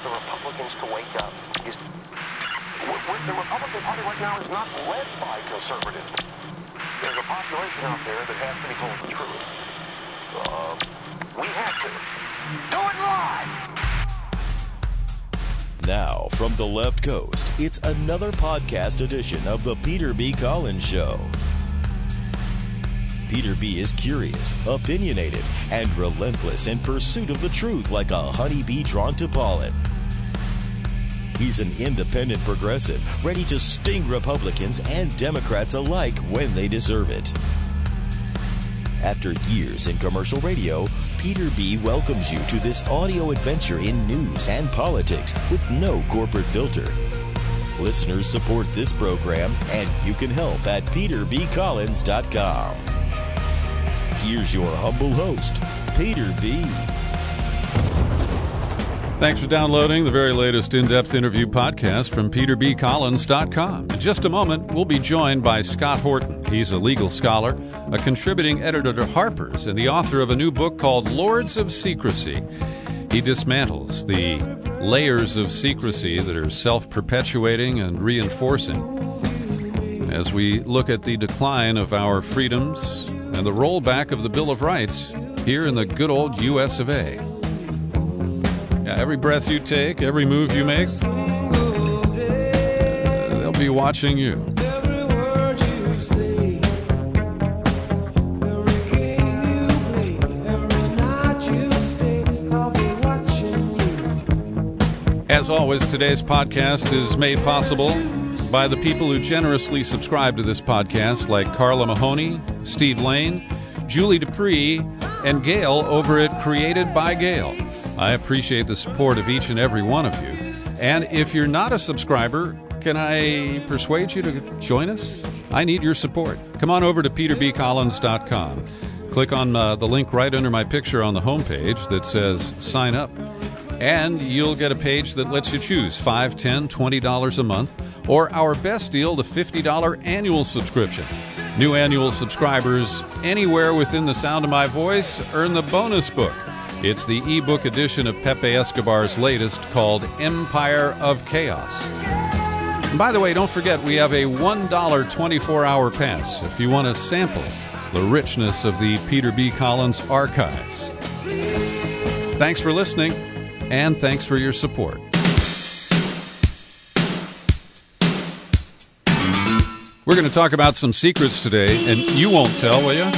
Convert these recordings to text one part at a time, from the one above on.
the Republicans to wake up. The Republican Party right now is not led by conservatives. There's a population out there that has to be told the truth. We have to. Do it live! Now, from the left coast, it's another podcast edition of The Peter B. Collins Show. Peter B. is curious, opinionated, and relentless in pursuit of the truth like a honeybee drawn to pollen. He's an independent progressive, ready to sting Republicans and Democrats alike when they deserve it. After years in commercial radio, Peter B. welcomes you to this audio adventure in news and politics with no corporate filter. Listeners support this program, and you can help at peterbcollins.com. Here's your humble host, Peter B. Thanks for downloading the very latest in-depth interview podcast from peterbcollins.com. In just a moment, we'll be joined by Scott Horton. He's a legal scholar, a contributing editor to Harper's, and the author of a new book called Lords of Secrecy. He dismantles the layers of secrecy that are self-perpetuating and reinforcing as we look at the decline of our freedoms and the rollback of the Bill of Rights here in the good old U.S. of A. Every breath you take, every move you make, they'll be watching you. As always, today's podcast is made possible by the people who generously subscribe to this podcast, like Carla Mahoney, Steve Lane, Julie Dupree, and Gail over at Created by Gail. I appreciate the support of each and every one of you. And if you're not a subscriber, can I persuade you to join us? I need your support. Come on over to peterbcollins.com. Click on the link right under my picture on the homepage that says Sign Up. And you'll get a page that lets you choose $5, $10, $20 a month, or our best deal, the $50 annual subscription. New annual subscribers anywhere within the sound of my voice earn the bonus book. It's the ebook edition of Pepe Escobar's latest called Empire of Chaos. And by the way, don't forget we have a $1 24-hour pass if you want to sample the richness of the Peter B. Collins archives. Thanks for listening, and thanks for your support. We're going to talk about some secrets today, and you won't tell, will you?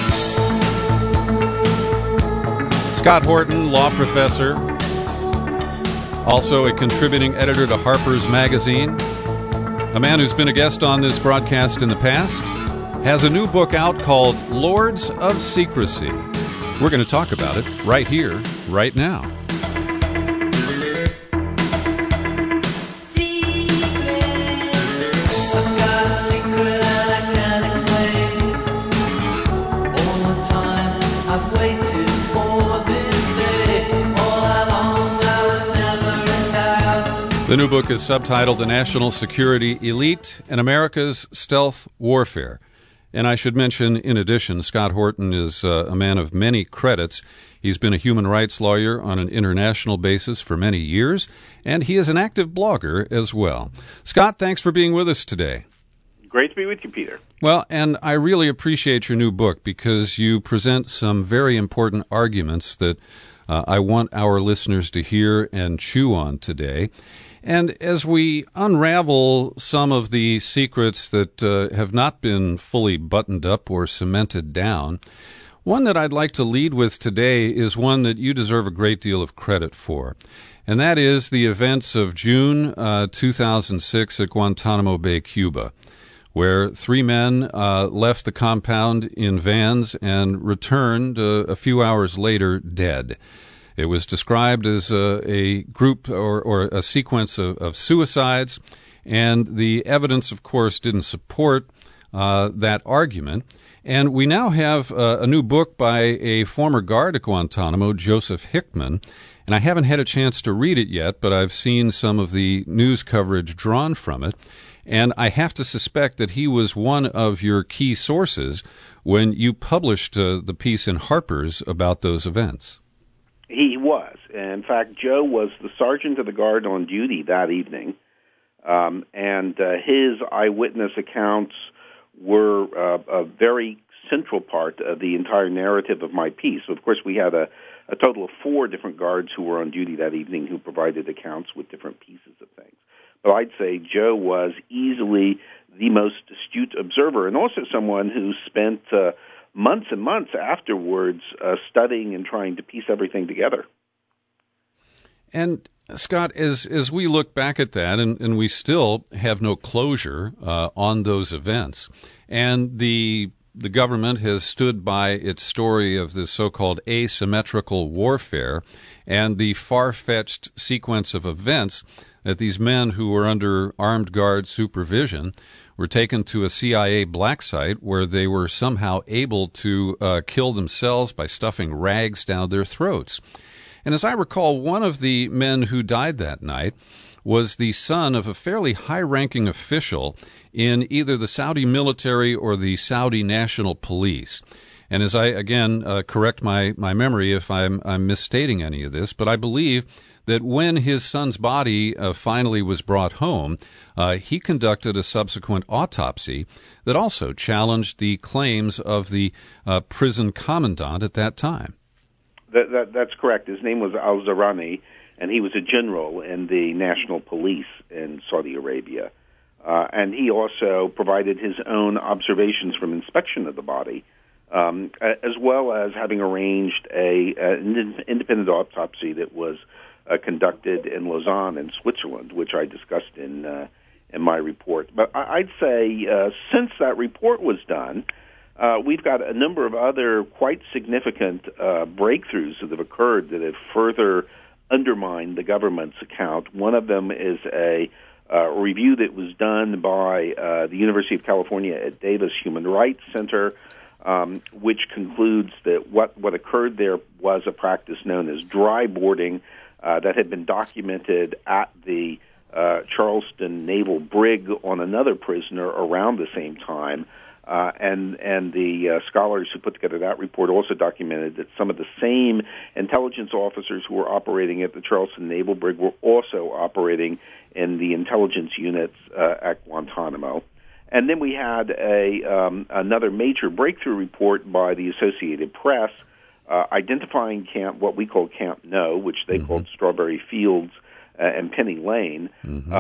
Scott Horton, law professor, also a contributing editor to Harper's Magazine, a man who's been a guest on this broadcast in the past, has a new book out called Lords of Secrecy. We're going to talk about it right here, right now. The new book is subtitled The National Security Elite and America's Stealth Warfare. And I should mention, in addition, Scott Horton is a man of many credits. He's been a human rights lawyer on an international basis for many years, and he is an active blogger as well. Scott, thanks for being with us today. Great to be with you, Peter. Well, and I really appreciate your new book because you present some very important arguments that I want our listeners to hear and chew on today. And as we unravel some of the secrets that have not been fully buttoned up or cemented down, one that I'd like to lead with today is one that you deserve a great deal of credit for, and that is the events of June 2006 at Guantanamo Bay, Cuba, where 3 men left the compound in vans and returned a few hours later dead. It was described as a group or a sequence of suicides, and the evidence, of course, didn't support that argument. And we now have a new book by a former guard at Guantanamo, Joseph Hickman, and I haven't had a chance to read it yet, but I've seen some of the news coverage drawn from it, and I have to suspect that he was one of your key sources when you published the piece in Harper's about those events. He was. In fact, Joe was the sergeant of the guard on duty that evening, and his eyewitness accounts were a very central part of the entire narrative of my piece. So, of course, we had a total of 4 different guards who were on duty that evening who provided accounts with different pieces of things. But I'd say Joe was easily the most astute observer, and also someone who spent months and months afterwards studying and trying to piece everything together. And Scott, as we look back at that, and we still have no closure on those events, and the government has stood by its story of this so-called asymmetrical warfare and the far-fetched sequence of events that these men who were under armed guard supervision were taken to a CIA black site where they were somehow able to kill themselves by stuffing rags down their throats. And as I recall, one of the men who died that night was the son of a fairly high-ranking official in either the Saudi military or the Saudi National Police. And as I, again, correct my memory if I'm misstating any of this, but I believe that when his son's body finally was brought home, he conducted a subsequent autopsy that also challenged the claims of the prison commandant at that time. That's correct. His name was Al-Zarani, and he was a general in the National Police in Saudi Arabia. And he also provided his own observations from inspection of the body, as well as having arranged an independent autopsy that was conducted in Lausanne in Switzerland, which I discussed in my report. But I'd say since that report was done, we've got a number of other quite significant breakthroughs that have occurred that have further undermined the government's account. One of them is a review that was done by the University of California at Davis Human Rights Center, which concludes that what occurred there was a practice known as dry boarding that had been documented at the Charleston Naval Brig on another prisoner around the same time. And the scholars who put together that report also documented that some of the same intelligence officers who were operating at the Charleston Naval Brig were also operating in the intelligence units at Guantanamo. And then we had another major breakthrough report by the Associated Press identifying what we call Camp No, which they called Strawberry Fields and Penny Lane,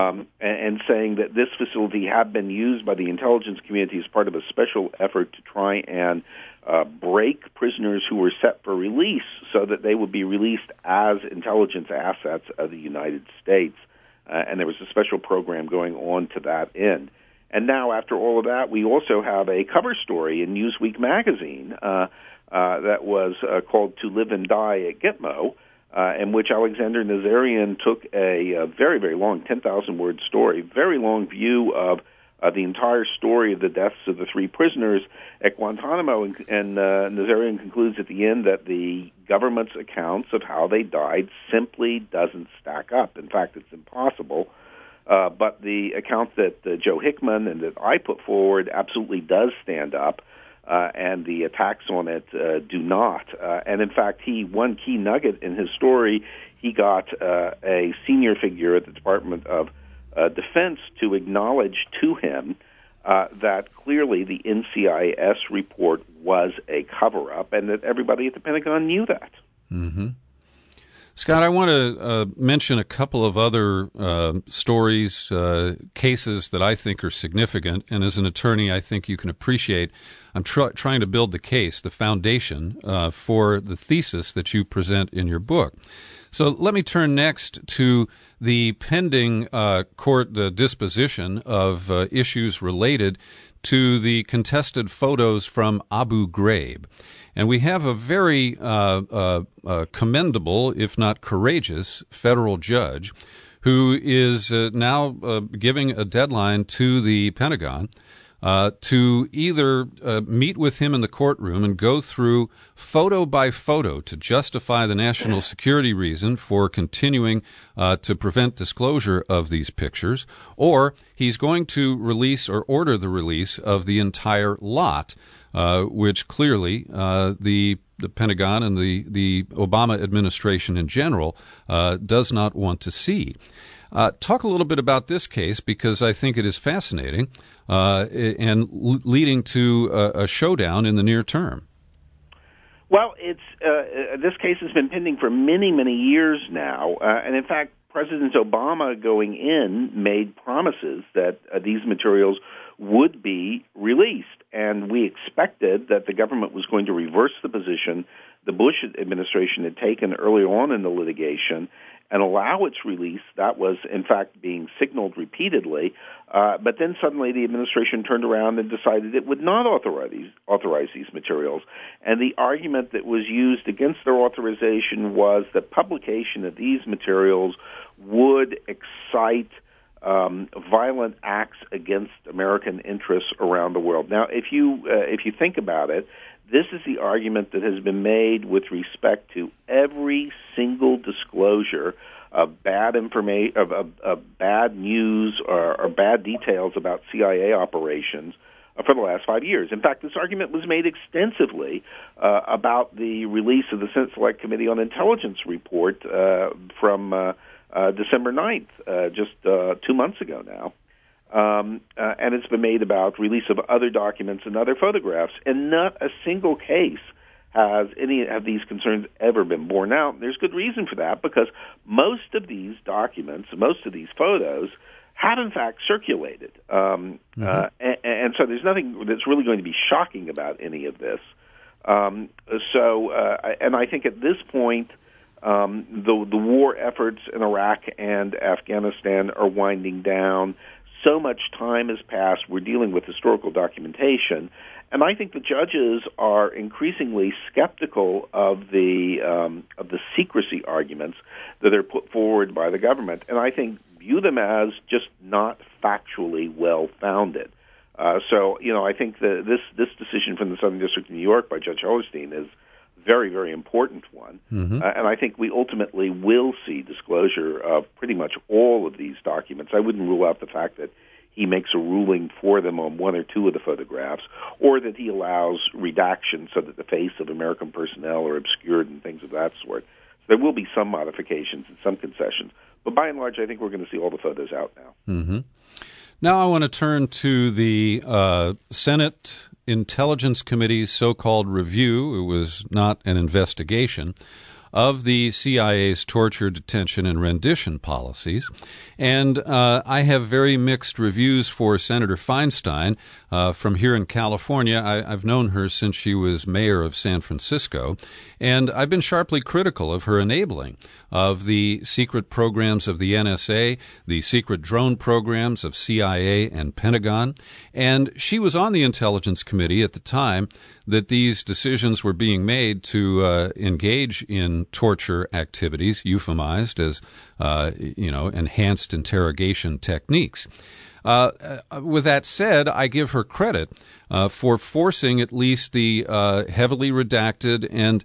and saying that this facility had been used by the intelligence community as part of a special effort to try and break prisoners who were set for release so that they would be released as intelligence assets of the United States. And there was a special program going on to that end. And now, after all of that, we also have a cover story in Newsweek magazine that was called To Live and Die at Gitmo, in which Alexander Nazarian took a very, very long, 10,000-word story, very long view of the entire story of the deaths of the 3 prisoners at Guantanamo, and Nazarian concludes at the end that the government's accounts of how they died simply doesn't stack up. In fact, it's impossible. But the account that Joe Hickman and that I put forward absolutely does stand up, and the attacks on it do not. And in fact, one key nugget in his story, he got a senior figure at the Department of Defense to acknowledge to him that clearly the NCIS report was a cover-up and that everybody at the Pentagon knew that. Mm-hmm. Scott, I want to mention a couple of other stories, cases that I think are significant, and as an attorney, I think you can appreciate. I'm trying to build the case, the foundation for the thesis that you present in your book. So let me turn next to the pending court disposition of issues related to the contested photos from Abu Ghraib. And we have a very commendable, if not courageous, federal judge who is now giving a deadline to the Pentagon to either meet with him in the courtroom and go through photo by photo to justify the national security reason for continuing to prevent disclosure of these pictures, or he's going to release or order the release of the entire lot which clearly the Pentagon and the Obama administration in general does not want to see. Talk a little bit about this case, because I think it is fascinating and leading to a showdown in the near term. Well, this case has been pending for many, many years now, and in fact, President Obama going in made promises that these materials would be released, and we expected that the government was going to reverse the position the Bush administration had taken earlier on in the litigation and allow its release. That was, in fact, being signaled repeatedly. But then suddenly the administration turned around and decided it would not authorize these materials. And the argument that was used against their authorization was that publication of these materials would excite violent acts against American interests around the world. Now, if you think about it, this is the argument that has been made with respect to every single disclosure of bad information, of bad news or bad details about CIA operations for the last 5 years. In fact, this argument was made extensively about the release of the Senate Select Committee on Intelligence report from December 9th, just 2 months ago now. And it's been made about release of other documents and other photographs, and not a single case has any of these concerns ever been borne out. There's good reason for that, because most of these documents, most of these photos, have in fact circulated. And so there's nothing that's really going to be shocking about any of this. And I think at this point, the war efforts in Iraq and Afghanistan are winding down. So much time has passed. We're dealing with historical documentation, and I think the judges are increasingly skeptical of the secrecy arguments that are put forward by the government, and I think view them as just not factually well founded. So, I think this decision from the Southern District of New York by Judge Hellerstein is very, very important one. And I think we ultimately will see disclosure of pretty much all of these documents. I wouldn't rule out the fact that he makes a ruling for them on one or two of the photographs, or that he allows redaction so that the face of American personnel are obscured and things of that sort. So there will be some modifications and some concessions. But by and large, I think we're going to see all the photos out now. Now I want to turn to the Senate Intelligence Committee's so-called review. It was not an investigation of the CIA's torture, detention, and rendition policies. And I have very mixed reviews for Senator Feinstein from here in California. I've known her since she was mayor of San Francisco, and I've been sharply critical of her enabling of the secret programs of the NSA, the secret drone programs of CIA and Pentagon. And she was on the Intelligence Committee at the time that these decisions were being made to engage in torture activities, euphemized as, enhanced interrogation techniques. With that said, I give her credit for forcing at least the heavily redacted and,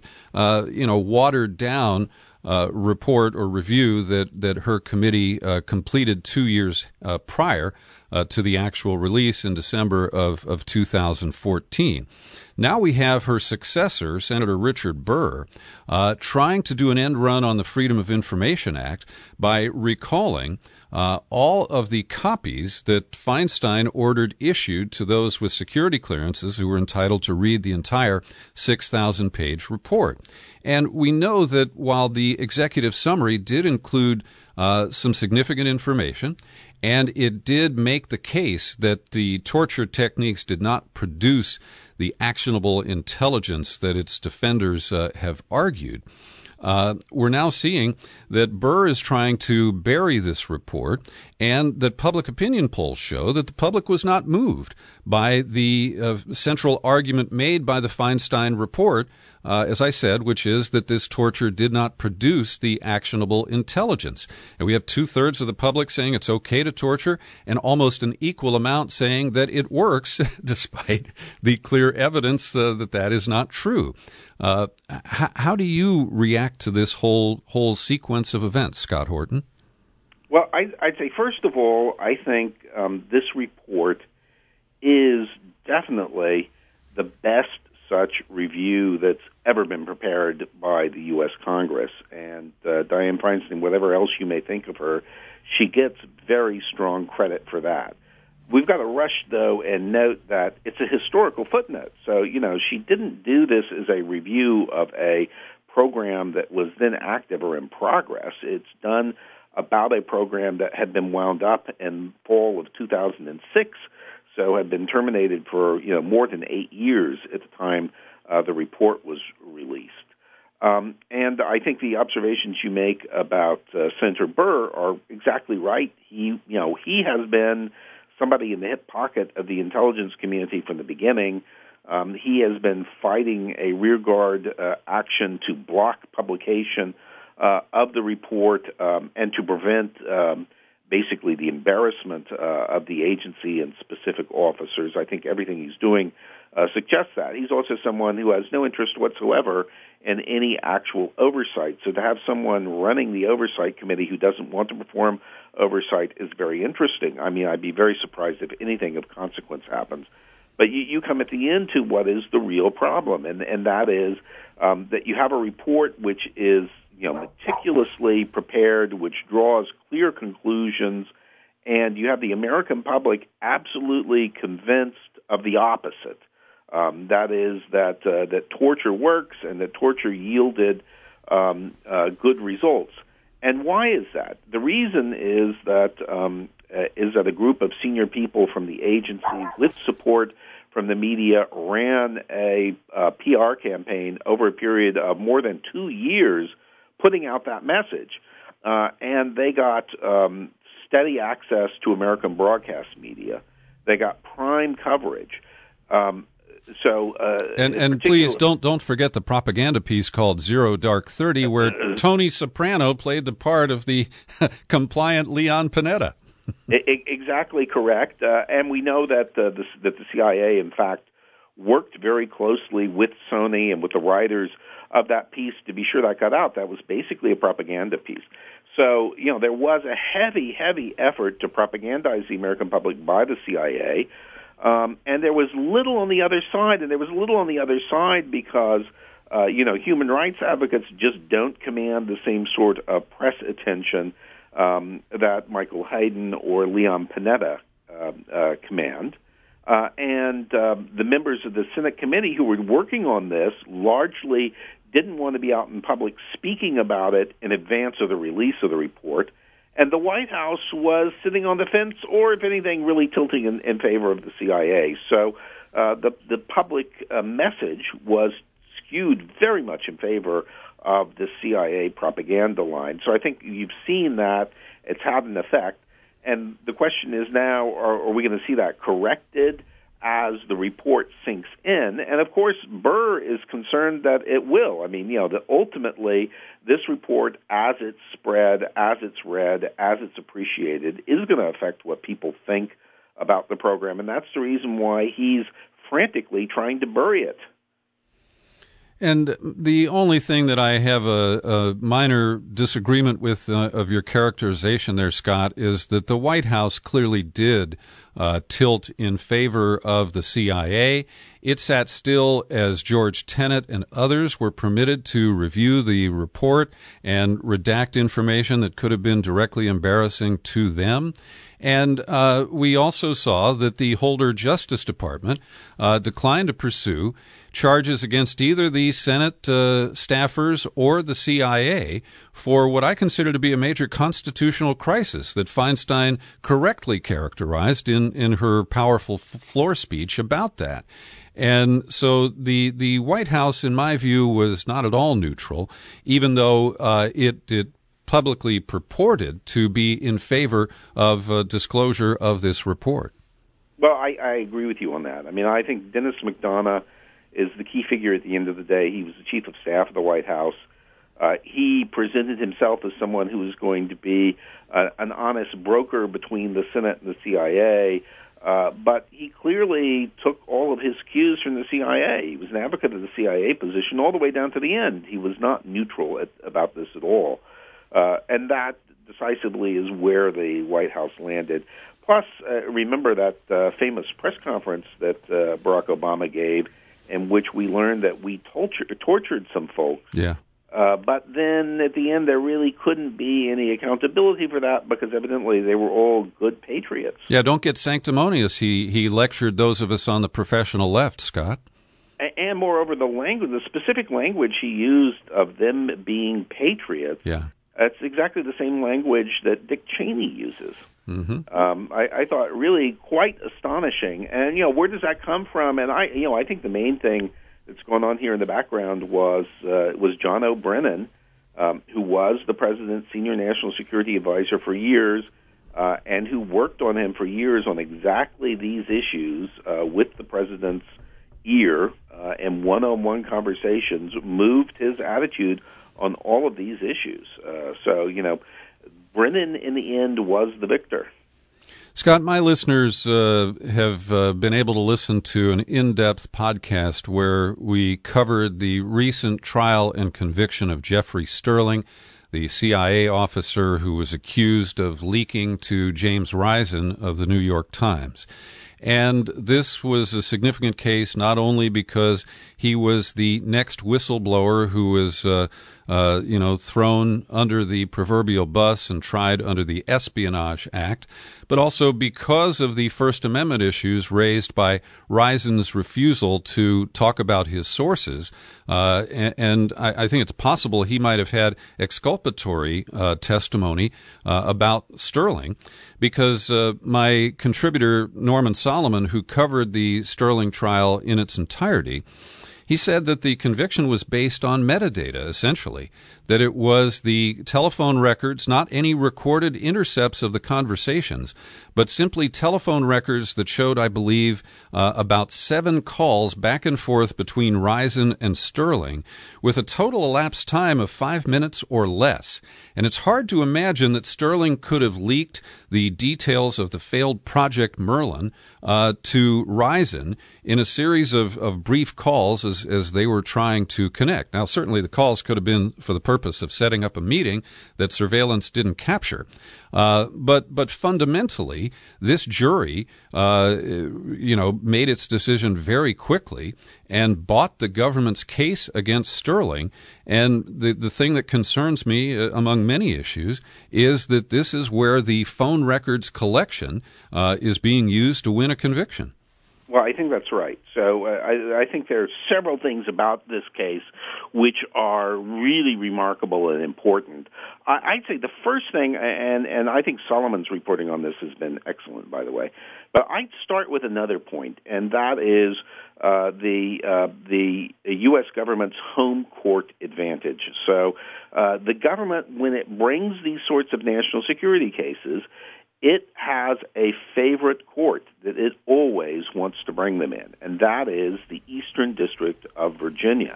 watered down report or review that her committee completed 2 years prior to the actual release in December of 2014. Now we have her successor, Senator Richard Burr, trying to do an end run on the Freedom of Information Act by recalling all of the copies that Feinstein ordered issued to those with security clearances who were entitled to read the entire 6,000-page report. And we know that while the executive summary did include some significant information, and it did make the case that the torture techniques did not produce the actionable intelligence that its defenders have argued, we're now seeing that Burr is trying to bury this report, and that public opinion polls show that the public was not moved by the central argument made by the Feinstein report, as I said, which is that this torture did not produce the actionable intelligence. And we have 2/3 of the public saying it's okay to torture, and almost an equal amount saying that it works, despite the clear evidence that is not true. How do you react to this whole sequence of events, Scott Horton? Well, I'd say, first of all, I think this report is definitely the best such review that's ever been prepared by the U.S. Congress. And Dianne Feinstein, whatever else you may think of her, she gets very strong credit for that. We've got to rush, though, and note that it's a historical footnote. So, she didn't do this as a review of a program that was then active or in progress. It's done about a program that had been wound up in fall of 2006, so had been terminated for more than 8 years at the time the report was released. And I think the observations you make about Senator Burr are exactly right. He has been somebody in the hip pocket of the intelligence community from the beginning. He has been fighting a rearguard action to block publication of the report and to prevent basically the embarrassment of the agency and specific officers. I think everything he's doing suggests that. He's also someone who has no interest whatsoever in any actual oversight. So to have someone running the oversight committee who doesn't want to perform oversight is very interesting. I mean, I'd be very surprised if anything of consequence happens. But you come at the end to what is the real problem, and that is that you have a report which is meticulously prepared, which draws clear conclusions, and you have the American public absolutely convinced of the opposite. That is that torture works and that torture yielded good results. And why is that? The reason is that a group of senior people from the agency, with support from the media, ran a PR campaign over a period of more than 2 years, putting out that message. And they got steady access to American broadcast media. They got prime coverage. And please don't forget the propaganda piece called Zero Dark 30, where Tony Soprano played the part of the compliant Leon Panetta. Exactly correct. And we know that the CIA, in fact, worked very closely with Sony and with the writers of that piece to be sure that got out. That was basically a propaganda piece. So, there was a heavy effort to propagandize the American public by the CIA. And there was little on the other side, and there was little on the other side because, human rights advocates just don't command the same sort of press attention that Michael Hayden or Leon Panetta command. And the members of the Senate committee who were working on this largely didn't want to be out in public speaking about it in advance of the release of the report. And the White House was sitting on the fence, or if anything, really tilting in favor of the CIA. So the public message was skewed very much in favor of the CIA propaganda line. So I think you've seen that. It's had an effect. And the question is now, are we going to see that corrected as the report sinks in? And, of course, Burr is concerned that it will. I mean, that ultimately this report, as it's spread, as it's read, as it's appreciated, is going to affect what people think about the program. And that's the reason why he's frantically trying to bury it. And the only thing that I have a minor disagreement with of your characterization there, Scott, is that the White House clearly did tilt in favor of the CIA. It sat still as George Tenet and others were permitted to review the report and redact information that could have been directly embarrassing to them. And we also saw that the Holder Justice Department declined to pursue charges against either the Senate staffers or the CIA for what I consider to be a major constitutional crisis that Feinstein correctly characterized in her powerful floor speech about that. And so the White House, in my view, was not at all neutral, even though it publicly purported to be in favor of disclosure of this report. Well, I agree with you on that. I mean, I think Dennis McDonough is the key figure at the end of the day. He was the chief of staff of the White House. He presented himself as someone who was going to be an honest broker between the Senate and the CIA, but he clearly took all of his cues from the CIA. He was an advocate of the CIA position all the way down to the end. He was not neutral about this at all. And that decisively is where the White House landed. Plus, remember that famous press conference that Barack Obama gave in which we learned that we tortured some folks. Yeah. But then at the end, there really couldn't be any accountability for that because evidently they were all good patriots. Yeah, don't get sanctimonious. He lectured those of us on the professional left, Scott. And moreover, the specific language he used of them being patriots, that's exactly the same language that Dick Cheney uses. Mm-hmm. I thought really quite astonishing. And, where does that come from? And I think the main thing that's going on here in the background was John O'Brien, who was the president's senior national security advisor for years, and who worked on him for years on exactly these issues with the president's ear, and one-on-one conversations moved his attitude on all of these issues. So, Brennan, in the end, was the victor. Scott, my listeners have been able to listen to an in-depth podcast where we covered the recent trial and conviction of Jeffrey Sterling, the CIA officer who was accused of leaking to James Risen of the New York Times. And this was a significant case not only because he was the next whistleblower who was, thrown under the proverbial bus and tried under the Espionage Act, but also because of the First Amendment issues raised by Risen's refusal to talk about his sources. And I think it's possible he might have had exculpatory testimony about Sterling, because my contributor, Norman Solomon, who covered the Sterling trial in its entirety, he said that the conviction was based on metadata, essentially, that it was the telephone records, not any recorded intercepts of the conversations, but simply telephone records that showed, I believe, about 7 calls back and forth between Risen and Sterling, with a total elapsed time of 5 minutes or less. And it's hard to imagine that Sterling could have leaked the details of the failed Project Merlin to Risen in a series of brief calls as they were trying to connect. Now, certainly the calls could have been for the purpose of setting up a meeting that surveillance didn't capture. But fundamentally, this jury, made its decision very quickly and bought the government's case against Sterling. And the thing that concerns me, among many issues, is that this is where the phone records collection is being used to win a conviction. Well, I think that's right. So I think there are several things about this case which are really remarkable and important. I'd say the first thing, and I think Solomon's reporting on this has been excellent, by the way, but I'd start with another point, and that is the U.S. government's home court advantage. So the government, when it brings these sorts of national security cases, it has a favorite court that it always wants to bring them in, and that is the Eastern District of Virginia.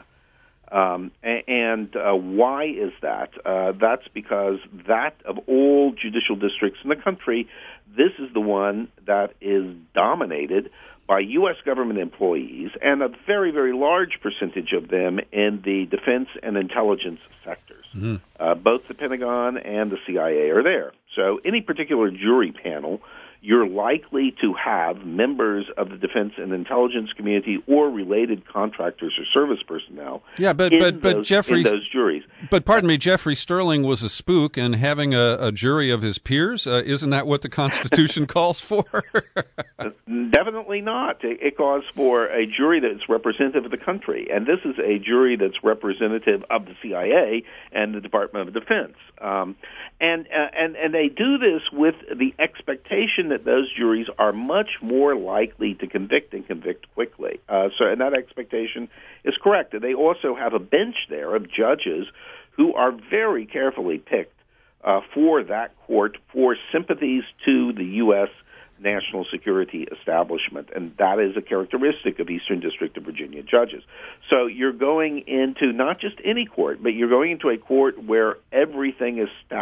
Why is that? That's because that, of all judicial districts in the country, this is the one that is dominated by U.S. government employees, and a very, very large percentage of them in the defense and intelligence sectors. Mm-hmm. Both the Pentagon and the CIA are there. So any particular jury panel, you're likely to have members of the defense and intelligence community or related contractors or service personnel. Yeah, but Jeffrey, in those juries. But pardon me, Jeffrey Sterling was a spook, and having a jury of his peers, isn't that what the Constitution calls for? Definitely not. It calls for a jury that's representative of the country, and this is a jury that's representative of the CIA and the Department of Defense. And they do this with the expectation that those juries are much more likely to convict and convict quickly. And that expectation is correct. They also have a bench there of judges who are very carefully picked for that court for sympathies to the U.S. national security establishment, and that is a characteristic of Eastern District of Virginia judges. So you're going into not just any court, but you're going into a court where everything is stacked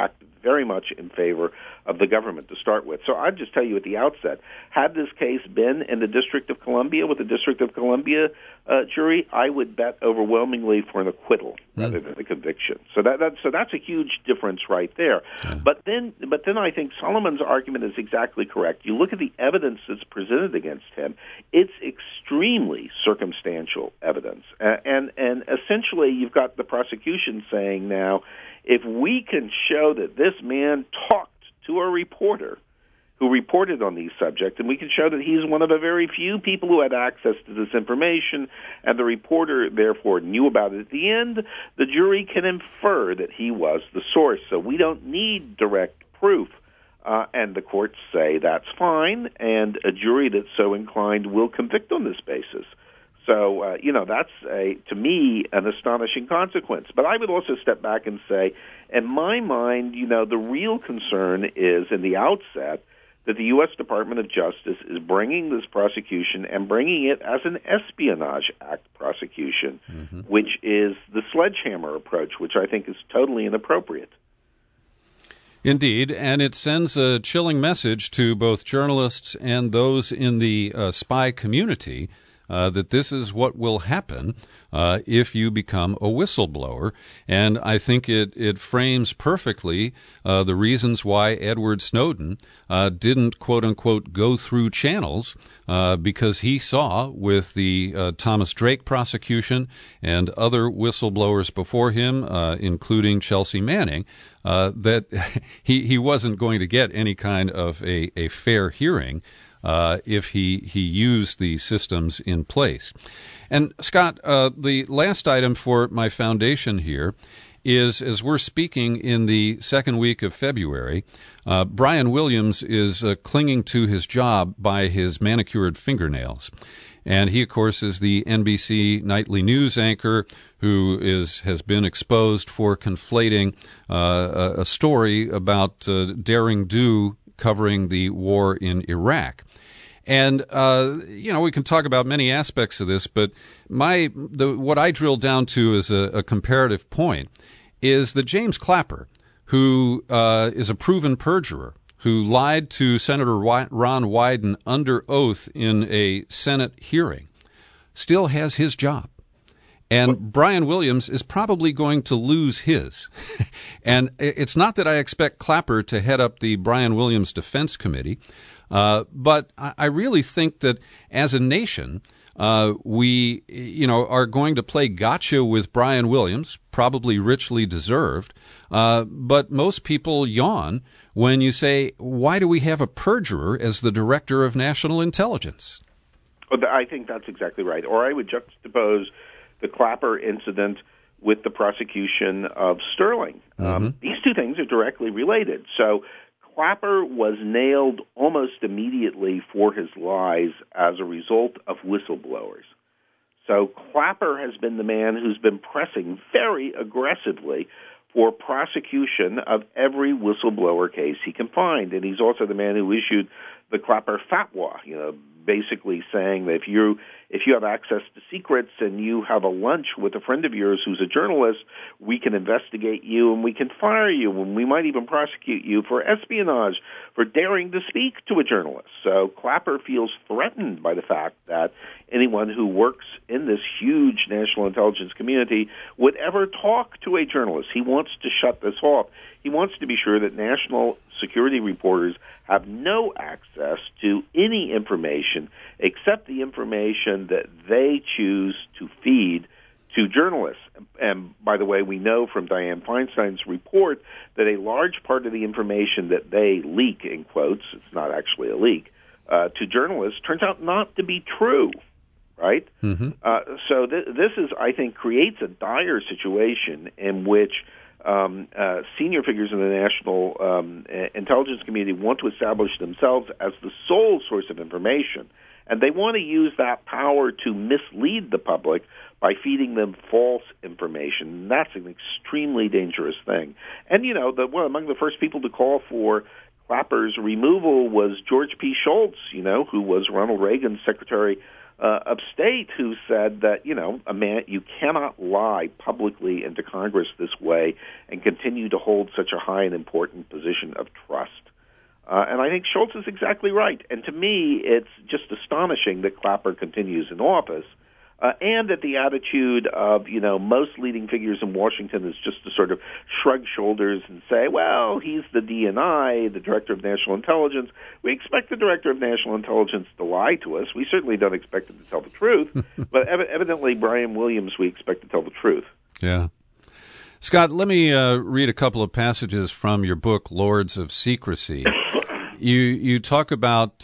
very much in favor of the government to start with. So I'd just tell you at the outset, had this case been in the District of Columbia with the District of Columbia jury, I would bet overwhelmingly for an acquittal rather than a conviction. So that's a huge difference right there. Yeah. But then I think Solomon's argument is exactly correct. You look at the evidence that's presented against him; it's extremely circumstantial evidence, and essentially you've got the prosecution saying now, if we can show that this man talked to a reporter who reported on these subjects, and we can show that he's one of the very few people who had access to this information, and the reporter therefore knew about it. At the end, the jury can infer that he was the source, so we don't need direct proof. And the courts say that's fine, and a jury that's so inclined will convict on this basis. So, that's, to me, an astonishing consequence. But I would also step back and say, in my mind, the real concern is, in the outset, that the U.S. Department of Justice is bringing this prosecution and bringing it as an Espionage Act prosecution, which is the sledgehammer approach, which I think is totally inappropriate. Indeed, and it sends a chilling message to both journalists and those in the spy community that this is what will happen if you become a whistleblower. And I think it frames perfectly the reasons why Edward Snowden didn't, quote-unquote, go through channels, because he saw with the Thomas Drake prosecution and other whistleblowers before him, including Chelsea Manning, that he wasn't going to get any kind of a fair hearing if he used the systems in place. And, Scott, the last item for my foundation here is, as we're speaking in the second week of February, Brian Williams is clinging to his job by his manicured fingernails. And he, of course, is the NBC nightly news anchor who has been exposed for conflating a story about daring do covering the war in Iraq. And, we can talk about many aspects of this, but what I drill down to as a comparative point is that James Clapper, who is a proven perjurer, who lied to Senator Ron Wyden under oath in a Senate hearing, still has his job. And Brian Williams is probably going to lose his. And it's not that I expect Clapper to head up the Brian Williams Defense Committee, but I really think that as a nation, we are going to play gotcha with Brian Williams, probably richly deserved. But most people yawn when you say, why do we have a perjurer as the director of national intelligence? Well, I think that's exactly right. Or I would juxtapose the Clapper incident with the prosecution of Sterling. These two things are directly related. So Clapper was nailed almost immediately for his lies as a result of whistleblowers. So Clapper has been the man who's been pressing very aggressively for prosecution of every whistleblower case he can find. And he's also the man who issued the Clapper fatwa, basically saying that if you have access to secrets and you have a lunch with a friend of yours who's a journalist, we can investigate you and we can fire you and we might even prosecute you for espionage, for daring to speak to a journalist. So Clapper feels threatened by the fact that anyone who works in this huge national intelligence community would ever talk to a journalist. He wants to shut this off. He wants to be sure that national security reporters have no access to any information except the information that they choose to feed to journalists. And by the way, we know from Dianne Feinstein's report that a large part of the information that they leak, in quotes, it's not actually a leak, to journalists turns out not to be true, right? So this is, I think, creates a dire situation in which senior figures in the national intelligence community want to establish themselves as the sole source of information, and they want to use that power to mislead the public by feeding them false information. That's an extremely dangerous thing. And, among the first people to call for Clapper's removal was George P. Shultz, who was Ronald Reagan's Secretary upstate who said that, you cannot lie publicly into Congress this way and continue to hold such a high and important position of trust. And I think Shultz is exactly right. And to me, it's just astonishing that Clapper continues in office, and that the attitude of, most leading figures in Washington is just to sort of shrug shoulders and say, well, he's the DNI, the Director of National Intelligence. We expect the Director of National Intelligence to lie to us. We certainly don't expect him to tell the truth. But evidently, Brian Williams, we expect to tell the truth. Yeah. Scott, let me read a couple of passages from your book, Lords of Secrecy. You talk about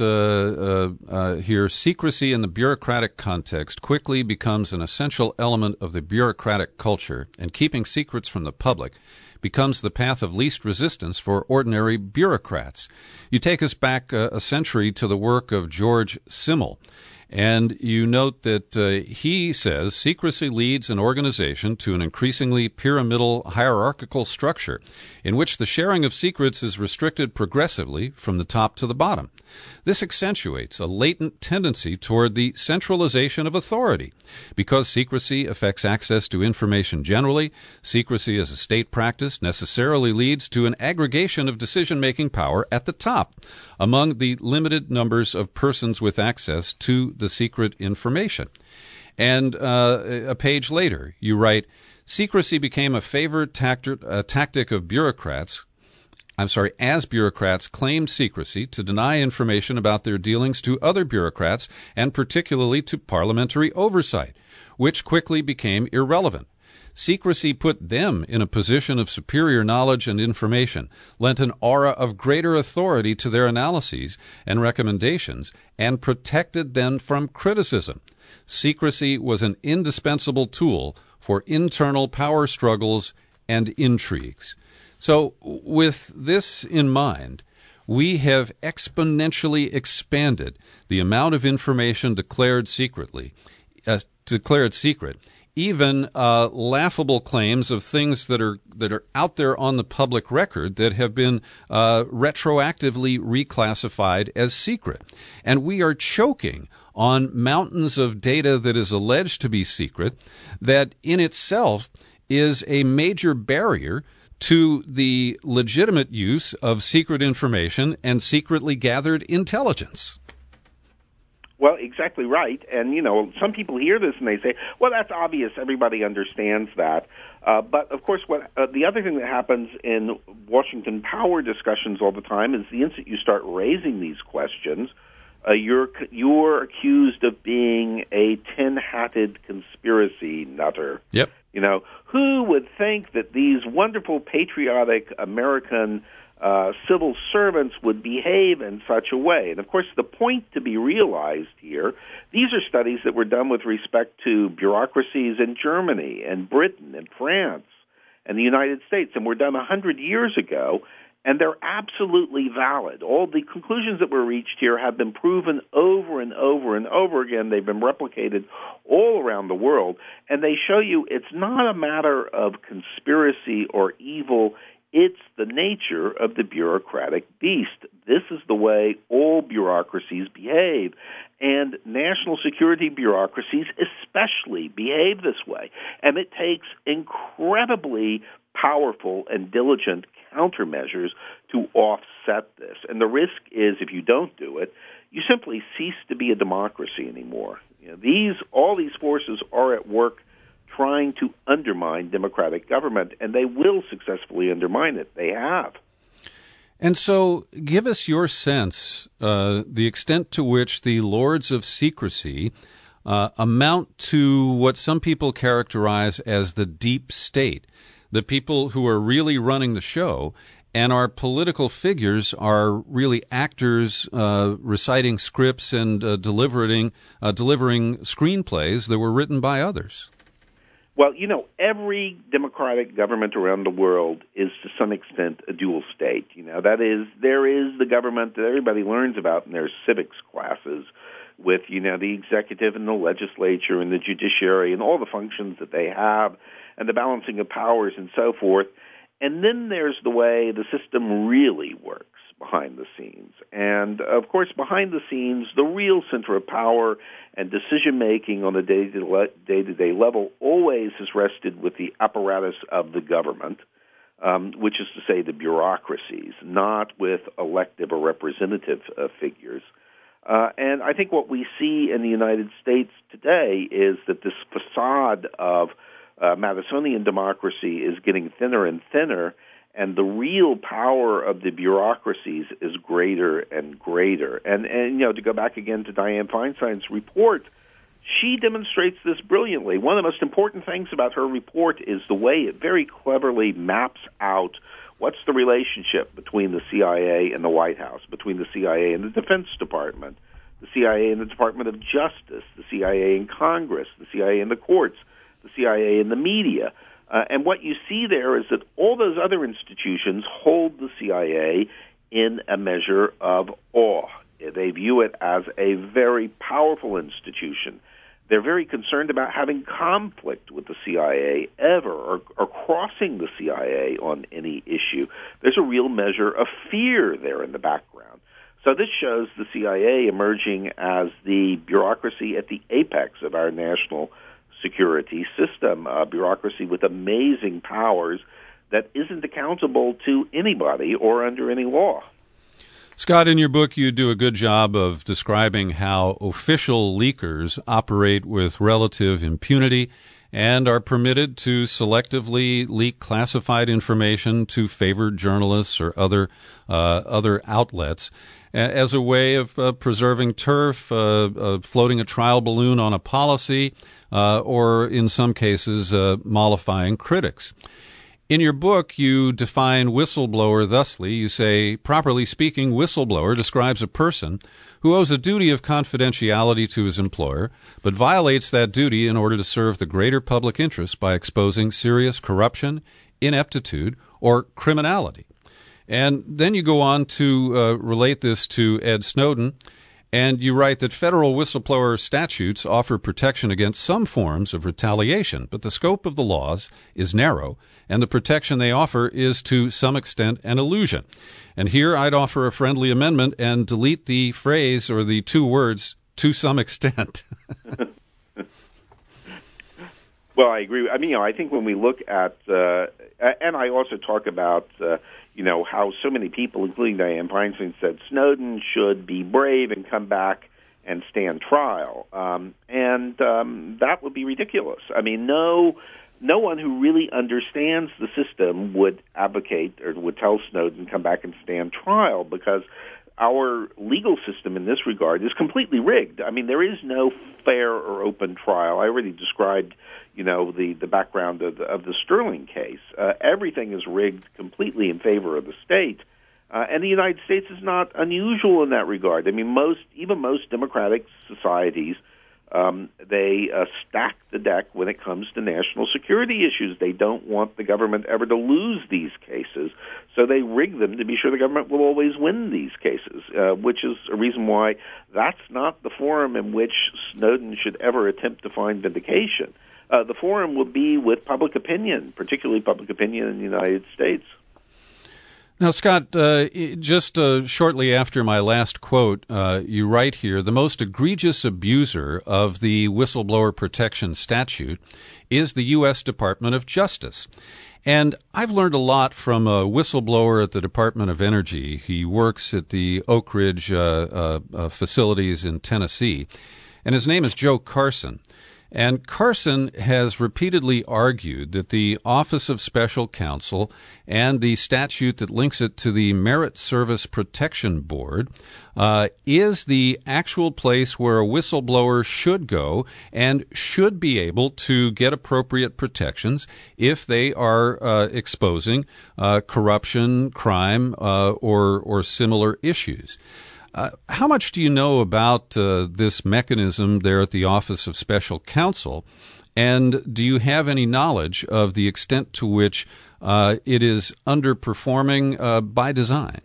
here, secrecy in the bureaucratic context quickly becomes an essential element of the bureaucratic culture, and keeping secrets from the public becomes the path of least resistance for ordinary bureaucrats. You take us back a century to the work of George Simmel, and you note that he says secrecy leads an organization to an increasingly pyramidal hierarchical structure in which the sharing of secrets is restricted progressively from the top to the bottom. This accentuates a latent tendency toward the centralization of authority. Because secrecy affects access to information generally, secrecy as a state practice necessarily leads to an aggregation of decision-making power at the top among the limited numbers of persons with access to the secret information. And a page later, you write, secrecy became a favored tactic of bureaucrats. As bureaucrats claimed secrecy to deny information about their dealings to other bureaucrats and particularly to parliamentary oversight, which quickly became irrelevant. Secrecy put them in a position of superior knowledge and information, lent an aura of greater authority to their analyses and recommendations, and protected them from criticism. Secrecy was an indispensable tool for internal power struggles and intrigues. So, with this in mind, we have exponentially expanded the amount of information declared secret. Even laughable claims of things that are out there on the public record that have been retroactively reclassified as secret. And we are choking on mountains of data that is alleged to be secret that in itself is a major barrier to the legitimate use of secret information and secretly gathered intelligence. Well, exactly right. And, some people hear this and they say, well, that's obvious. Everybody understands that. But, of course, the other thing that happens in Washington power discussions all the time is the instant you start raising these questions, you're accused of being a tin-hatted conspiracy nutter. Yep. Who would think that these wonderful, patriotic American civil servants would behave in such a way? And, of course, the point to be realized here, these are studies that were done with respect to bureaucracies in Germany and Britain and France and the United States, and were done 100 years ago, and they're absolutely valid. All the conclusions that were reached here have been proven over and over and over again. They've been replicated all around the world, and they show you it's not a matter of conspiracy or evil. It's the nature of the bureaucratic beast. This is the way all bureaucracies behave, and national security bureaucracies especially behave this way. And it takes incredibly powerful and diligent countermeasures to offset this. And the risk is, if you don't do it, you simply cease to be a democracy anymore. All these forces are at work trying to undermine democratic government, and they will successfully undermine it. They have. And so give us your sense, the extent to which the Lords of Secrecy amount to what some people characterize as the deep state, the people who are really running the show, and our political figures are really actors reciting scripts and delivering screenplays that were written by others. Well, every democratic government around the world is to some extent a dual state. That is, there is the government that everybody learns about in their civics classes with, the executive and the legislature and the judiciary and all the functions that they have and the balancing of powers and so forth. And then there's the way the system really works behind the scenes. And, of course, behind the scenes, the real center of power and decision-making on a day-to-day level always has rested with the apparatus of the government, which is to say the bureaucracies, not with elective or representative figures. And I think what we see in the United States today is that this facade of Madisonian democracy is getting thinner and thinner, and the real power of the bureaucracies is greater and greater. And to go back again to Dianne Feinstein's report, she demonstrates this brilliantly. One of the most important things about her report is the way it very cleverly maps out what's the relationship between the CIA and the White House, between the CIA and the Defense Department, the CIA and the Department of Justice, the CIA and Congress, the CIA and the courts, the CIA and the media. And what you see there is that all those other institutions hold the CIA in a measure of awe. They view it as a very powerful institution. They're very concerned about having conflict with the CIA ever, or crossing the CIA on any issue. There's a real measure of fear there in the background. So this shows the CIA emerging as the bureaucracy at the apex of our national security system, a bureaucracy with amazing powers that isn't accountable to anybody or under any law. Scott, in your book, you do a good job of describing how official leakers operate with relative impunity and are permitted to selectively leak classified information to favored journalists or other outlets as a way of preserving turf, floating a trial balloon on a policy, or in some cases, mollifying critics. In your book, you define whistleblower thusly. You say, properly speaking, whistleblower describes a person who owes a duty of confidentiality to his employer, but violates that duty in order to serve the greater public interest by exposing serious corruption, ineptitude, or criminality. And then you go on to relate this to Ed Snowden, and you write that federal whistleblower statutes offer protection against some forms of retaliation, but the scope of the laws is narrow, and the protection they offer is to some extent an illusion. And here I'd offer a friendly amendment and delete the phrase or the two words, to some extent. Well, I agree. I mean, I think when we look at, and I also talk about, how so many people, including Dianne Feinstein, said Snowden should be brave and come back and stand trial. And that would be ridiculous. I mean, no one who really understands the system would advocate or would tell Snowden come back and stand trial, because our legal system in this regard is completely rigged. I mean, there is no fair or open trial. I already described, the background of the Sterling case. Everything is rigged completely in favor of the state. And the United States is not unusual in that regard. I mean, most democratic societies, they stack the deck when it comes to national security issues. They don't want the government ever to lose these cases, so they rig them to be sure the government will always win these cases, which is a reason why that's not the forum in which Snowden should ever attempt to find vindication. The forum will be with public opinion, particularly public opinion in the United States. Now, Scott, just shortly after my last quote, you write here, the most egregious abuser of the whistleblower protection statute is the U.S. Department of Justice. And I've learned a lot from a whistleblower at the Department of Energy. He works at the Oak Ridge facilities in Tennessee, and his name is Joe Carson. And Carson has repeatedly argued that the Office of Special Counsel and the statute that links it to the Merit Service Protection Board is the actual place where a whistleblower should go and should be able to get appropriate protections if they are exposing corruption, crime, or similar issues. How much do you know about this mechanism there at the Office of Special Counsel, and do you have any knowledge of the extent to which it is underperforming by design?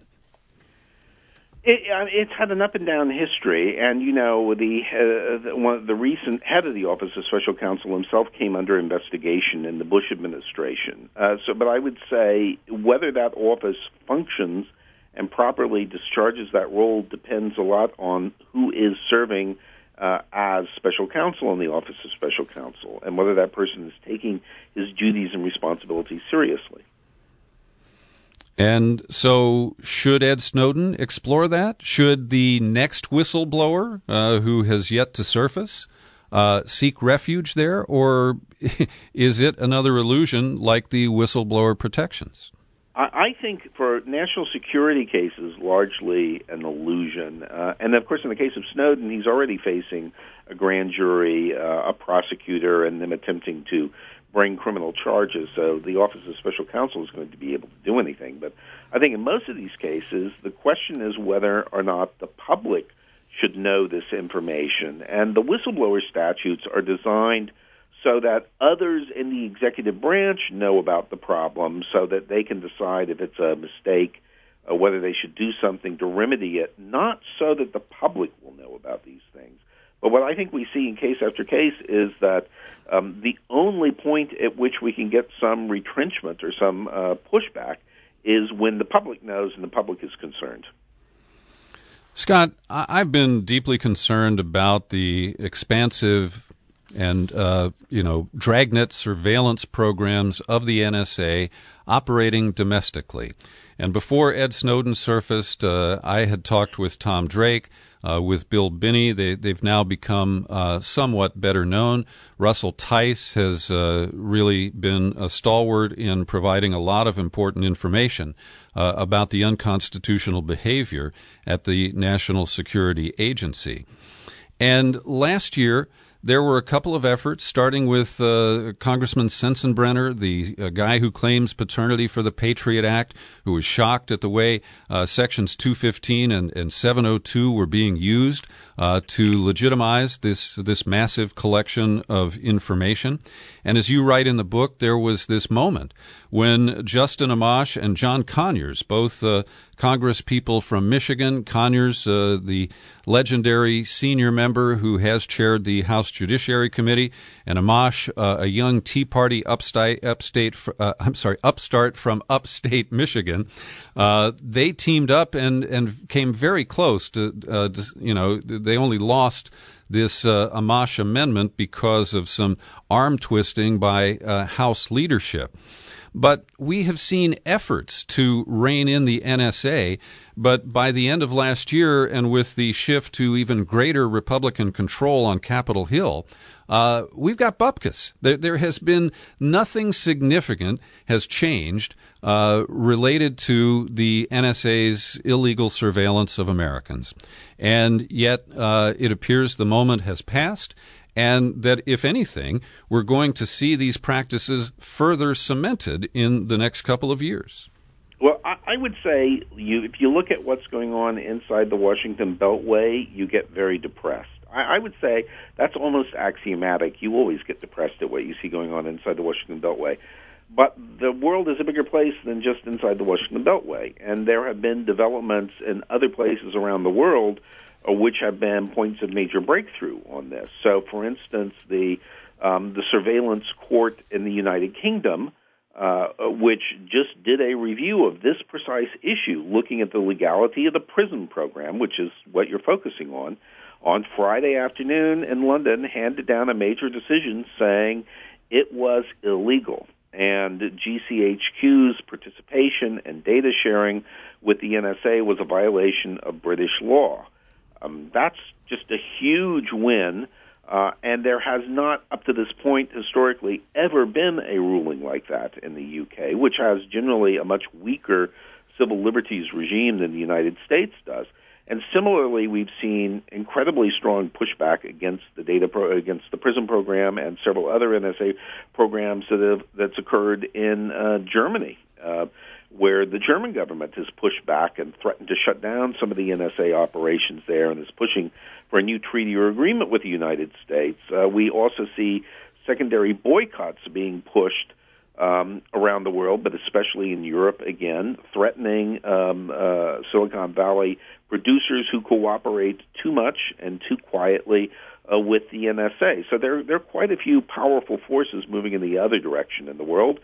It's had an up and down history, and the recent head of the Office of Special Counsel himself came under investigation in the Bush administration. But I would say whether that office functions and properly discharges that role depends a lot on who is serving as special counsel in the Office of Special Counsel, and whether that person is taking his duties and responsibilities seriously. And so should Ed Snowden explore that? Should the next whistleblower who has yet to surface seek refuge there? Or is it another illusion like the whistleblower protections? I think for national security cases, largely an illusion. And, of course, in the case of Snowden, he's already facing a grand jury, a prosecutor, and them attempting to bring criminal charges. So the Office of Special Counsel is going to be able to do anything. But I think in most of these cases, the question is whether or not the public should know this information. And the whistleblower statutes are designed so that others in the executive branch know about the problem so that they can decide if it's a mistake, whether they should do something to remedy it, not so that the public will know about these things. But what I think we see in case after case is that the only point at which we can get some retrenchment or some pushback is when the public knows and the public is concerned. Scott, I've been deeply concerned about the expansive and dragnet surveillance programs of the NSA operating domestically. And before Ed Snowden surfaced, I had talked with Tom Drake, with Bill Binney. They've now become somewhat better known. Russell Tice has really been a stalwart in providing a lot of important information about the unconstitutional behavior at the National Security Agency. And last year, there were a couple of efforts, starting with Congressman Sensenbrenner, the guy who claims paternity for the Patriot Act, who was shocked at the way Sections 215 and 702 were being used to legitimize this massive collection of information. And as you write in the book, there was this moment when Justin Amash and John Conyers, both Congress people from Michigan, Conyers, the legendary senior member who has chaired the House Judiciary Committee, and Amash, a young Tea Party upstart from upstate Michigan, they teamed up and came very close to, they only lost this Amash amendment because of some arm twisting by House leadership. But we have seen efforts to rein in the NSA, but by the end of last year, and with the shift to even greater Republican control on Capitol Hill, we've got bupkis. There has been nothing significant has changed related to the NSA's illegal surveillance of Americans. And yet it appears the moment has passed, and that, if anything, we're going to see these practices further cemented in the next couple of years. Well, I would say if you look at what's going on inside the Washington Beltway, you get very depressed. I would say that's almost axiomatic. You always get depressed at what you see going on inside the Washington Beltway. But the world is a bigger place than just inside the Washington Beltway, and there have been developments in other places around the world which have been points of major breakthrough on this. So, for instance, the surveillance court in the United Kingdom, which just did a review of this precise issue, looking at the legality of the PRISM program, which is what you're focusing on Friday afternoon in London, handed down a major decision saying it was illegal. And GCHQ's participation and data sharing with the NSA was a violation of British law. That's just a huge win, and there has not, up to this point, historically, ever been a ruling like that in the UK, which has generally a much weaker civil liberties regime than the United States does. And similarly, we've seen incredibly strong pushback against the against the PRISM program and several other NSA programs that's occurred in Germany, where the German government has pushed back and threatened to shut down some of the NSA operations there and is pushing for a new treaty or agreement with the United States. We also see secondary boycotts being pushed around the world, but especially in Europe, again, threatening Silicon Valley producers who cooperate too much and too quietly with the NSA. So there are quite a few powerful forces moving in the other direction in the world.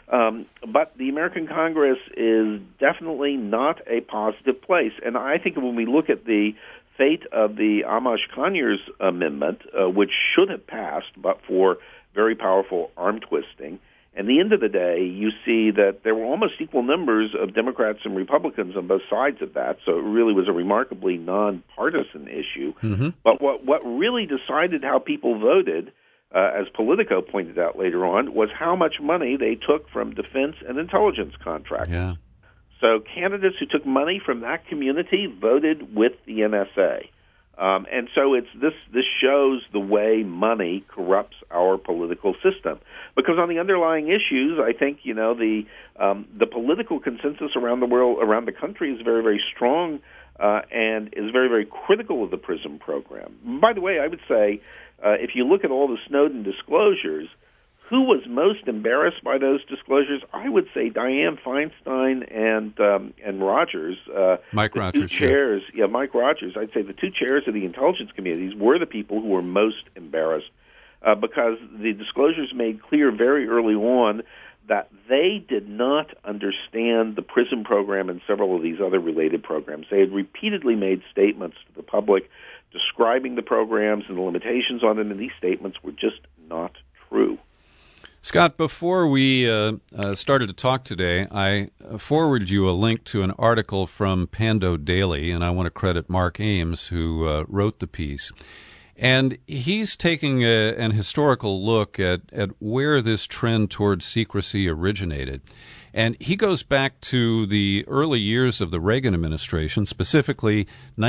But the American Congress is definitely not a positive place. And I think when we look at the fate of the Amash-Conyers Amendment, which should have passed but for very powerful arm twisting, at the end of the day, you see that there were almost equal numbers of Democrats and Republicans on both sides of that, so it really was a remarkably nonpartisan issue. Mm-hmm. But what really decided how people voted, as Politico pointed out later on, was how much money they took from defense and intelligence contracts. Yeah. So candidates who took money from that community voted with the NSA. And so this shows the way money corrupts our political system. Because on the underlying issues, I think the political consensus around the world, around the country, is very, very strong and is very, very critical of the PRISM program. By the way, I would say if you look at all the Snowden disclosures, who was most embarrassed by those disclosures? I would say Dianne Feinstein and Rogers. Mike Rogers. Two chairs, Mike Rogers. I'd say the two chairs of the intelligence committees were the people who were most embarrassed because the disclosures made clear very early on that they did not understand the PRISM program and several of these other related programs. They had repeatedly made statements to the public describing the programs and the limitations on them, and these statements were just not true. Scott, before we started to talk today, I forwarded you a link to an article from Pando Daily, and I want to credit Mark Ames, who wrote the piece. And he's taking an historical look at where this trend towards secrecy originated. And he goes back to the early years of the Reagan administration, specifically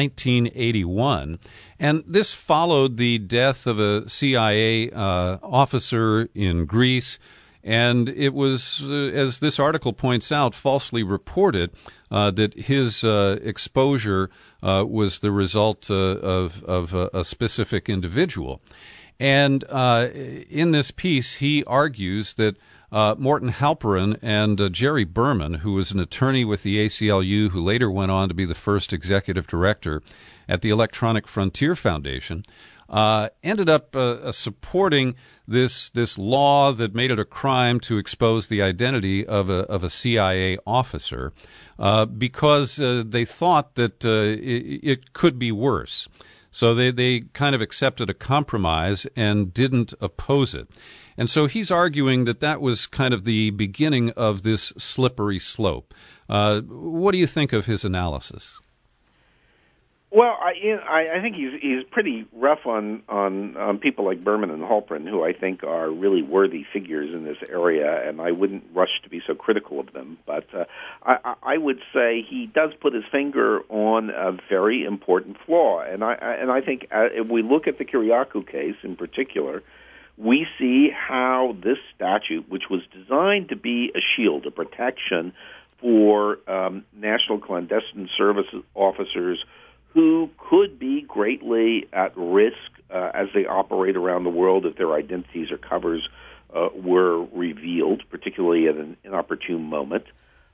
1981. And this followed the death of a CIA officer in Greece. And it was, as this article points out, falsely reported that his exposure was the result of a specific individual. And in this piece, he argues that Morton Halperin and Jerry Berman, who was an attorney with the ACLU, who later went on to be the first executive director at the Electronic Frontier Foundation, ended up supporting this law that made it a crime to expose the identity of a CIA officer because they thought that it could be worse. So they kind of accepted a compromise and didn't oppose it. And so he's arguing that was kind of the beginning of this slippery slope. What do you think of his analysis? Well, I think he's pretty rough on people like Berman and Halperin, who I think are really worthy figures in this area, and I wouldn't rush to be so critical of them. But I would say he does put his finger on a very important flaw, and I think if we look at the Kiriakou case in particular, we see how this statute, which was designed to be a shield, a protection for national clandestine service officers who could be greatly at risk as they operate around the world if their identities or covers were revealed, particularly at an inopportune moment.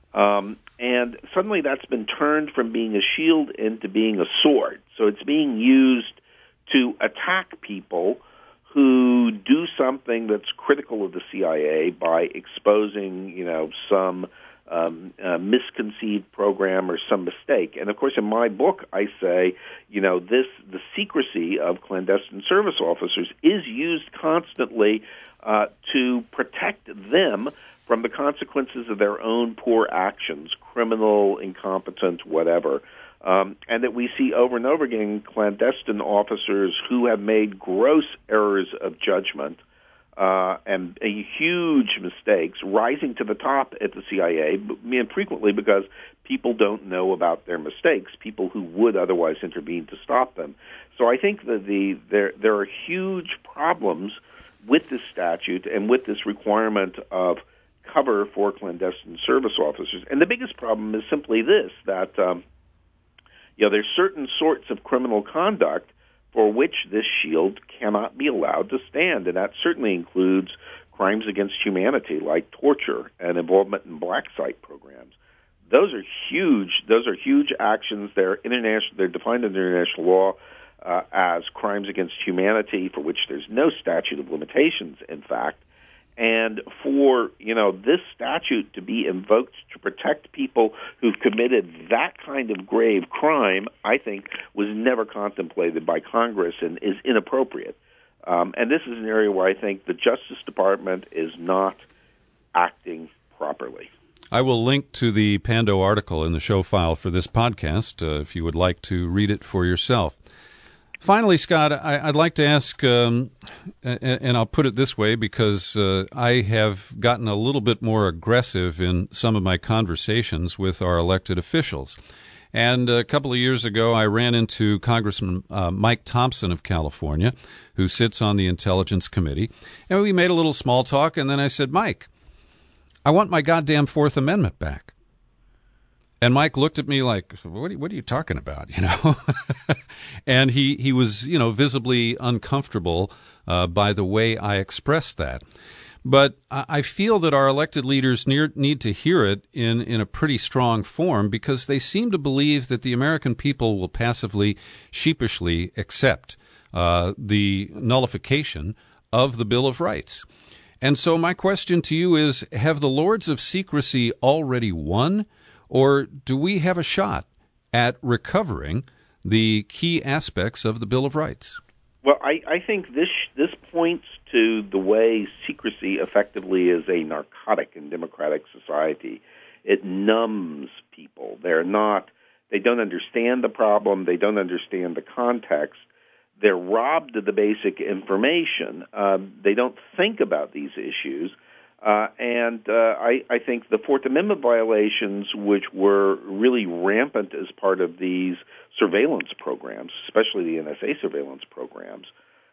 And suddenly that's been turned from being a shield into being a sword. So it's being used to attack people who do something that's critical of the CIA by exposing, some misconceived program or some mistake. And of course, in my book, I say, the secrecy of clandestine service officers is used constantly to protect them from the consequences of their own poor actions, criminal, incompetent, whatever. And that we see over and over again clandestine officers who have made gross errors of judgment and huge mistakes rising to the top at the CIA, and frequently because people don't know about their mistakes, people who would otherwise intervene to stop them. So I think that there are huge problems with this statute and with this requirement of cover for clandestine service officers. And the biggest problem is simply this, that there's certain sorts of criminal conduct for which this shield cannot be allowed to stand, and that certainly includes crimes against humanity like torture and involvement in black site programs. Those are huge actions. They're international. They're defined in international law as crimes against humanity for which there's no statute of limitations, in fact. And for, this statute to be invoked to protect people who've committed that kind of grave crime, I think was never contemplated by Congress and is inappropriate. And this is an area where I think the Justice Department is not acting properly. I will link to the Pando article in the show file for this podcast if you would like to read it for yourself. Finally, Scott, I'd like to ask, and I'll put it this way because I have gotten a little bit more aggressive in some of my conversations with our elected officials. And a couple of years ago, I ran into Congressman Mike Thompson of California, who sits on the Intelligence Committee, and we made a little small talk, and then I said, Mike, I want my goddamn Fourth Amendment back. And Mike looked at me like, what are you talking about, And he was, visibly uncomfortable by the way I expressed that. But I feel that our elected leaders need to hear it in a pretty strong form because they seem to believe that the American people will passively, sheepishly accept the nullification of the Bill of Rights. And so my question to you is, have the Lords of Secrecy already won? Or do we have a shot at recovering the key aspects of the Bill of Rights? Well, I think this points to the way secrecy effectively is a narcotic in democratic society. It numbs people. They don't understand the problem. They don't understand the context. They're robbed of the basic information. They don't think about these issues. And I think the Fourth Amendment violations, which were really rampant as part of these surveillance programs, especially the NSA surveillance programs,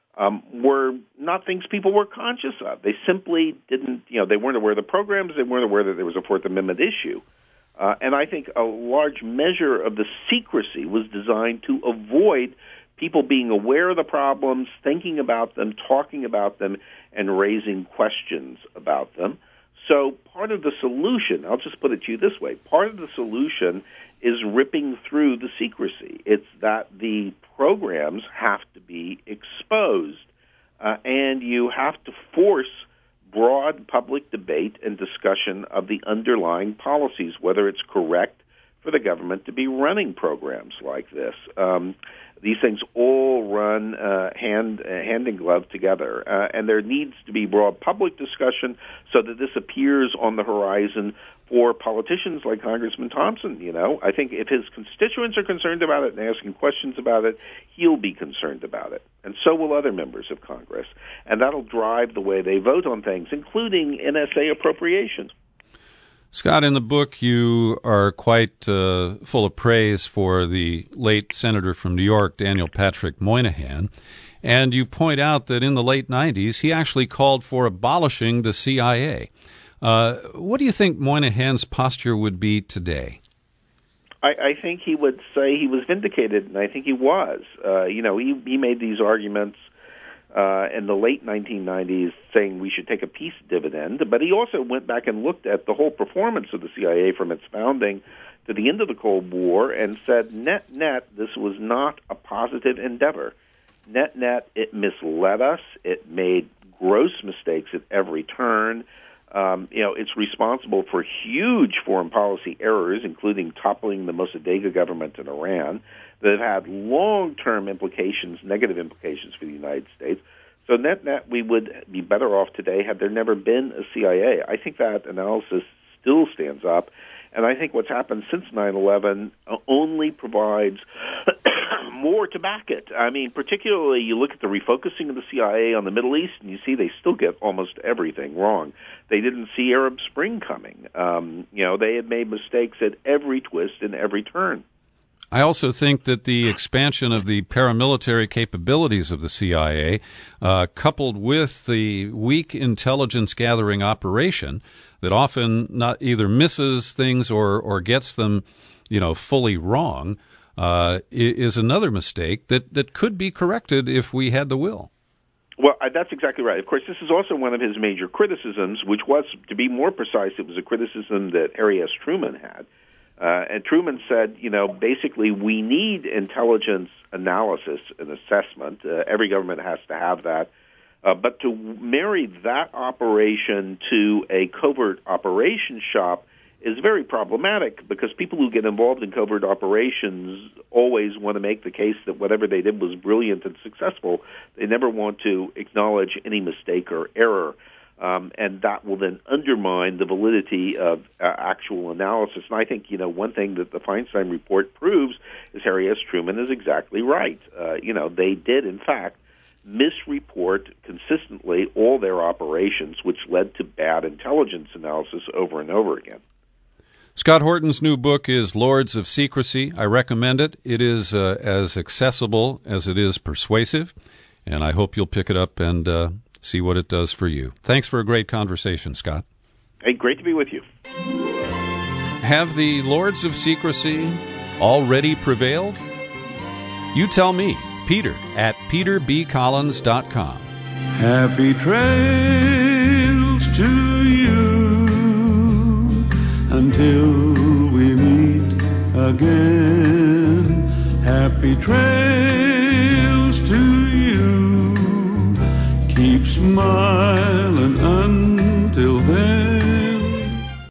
were not things people were conscious of. They simply didn't, they weren't aware of the programs. They weren't aware that there was a Fourth Amendment issue. And I think a large measure of the secrecy was designed to avoid people being aware of the problems, thinking about them, talking about them, and raising questions about them. So part of the solution, I'll just put it to you this way, part of the solution is ripping through the secrecy. It's that the programs have to be exposed, and you have to force broad public debate and discussion of the underlying policies, whether it's correct for the government to be running programs like this. These things all run hand in glove together, and there needs to be broad public discussion so that this appears on the horizon for politicians like Congressman Thompson. I think if his constituents are concerned about it and asking questions about it, he'll be concerned about it, and so will other members of Congress, and that'll drive the way they vote on things, including NSA appropriations. Scott, in the book, you are quite full of praise for the late senator from New York, Daniel Patrick Moynihan, and you point out that in the late 90s, he actually called for abolishing the CIA. What do you think Moynihan's posture would be today? I think he would say he was vindicated, and I think he was. He made these arguments in the late 1990s saying we should take a peace dividend, but he also went back and looked at the whole performance of the CIA from its founding to the end of the Cold War and said, net, this was not a positive endeavor. Net, it misled us. It made gross mistakes at every turn. It's responsible for huge foreign policy errors, including toppling the Mossadegh government in Iran, that have had long-term implications, negative implications for the United States. So net, we would be better off today had there never been a CIA. I think that analysis still stands up, and I think what's happened since 9/11 only provides more to back it. I mean, particularly you look at the refocusing of the CIA on the Middle East, and you see they still get almost everything wrong. They didn't see Arab Spring coming. They had made mistakes at every twist and every turn. I also think that the expansion of the paramilitary capabilities of the CIA, coupled with the weak intelligence gathering operation that often not either misses things or gets them, fully wrong, is another mistake that could be corrected if we had the will. Well, that's exactly right. Of course, this is also one of his major criticisms, which was, to be more precise, it was a criticism that Harry S. Truman had. And Truman said, basically we need intelligence analysis and assessment. Every government has to have that. But to marry that operation to a covert operations shop is very problematic, because people who get involved in covert operations always want to make the case that whatever they did was brilliant and successful. They never want to acknowledge any mistake or error, and that will then undermine the validity of actual analysis. And I think, one thing that the Feinstein report proves is Harry S. Truman is exactly right. They did, in fact, misreport consistently all their operations, which led to bad intelligence analysis over and over again. Scott Horton's new book is Lords of Secrecy. I recommend it. It is as accessible as it is persuasive, and I hope you'll pick it up and see what it does for you. Thanks for a great conversation, Scott. Hey, great to be with you. Have the Lords of Secrecy already prevailed? You tell me. Peter at peterbcollins.com. Happy trails to you until we meet again. Happy trails to you.